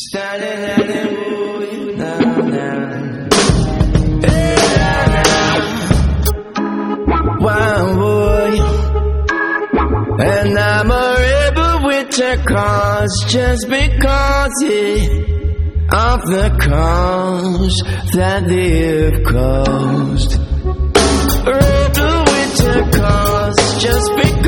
Standing at it, wild boy, and I'm a rebel with your cause just because of the cause that they've caused. A rebel with your cause just because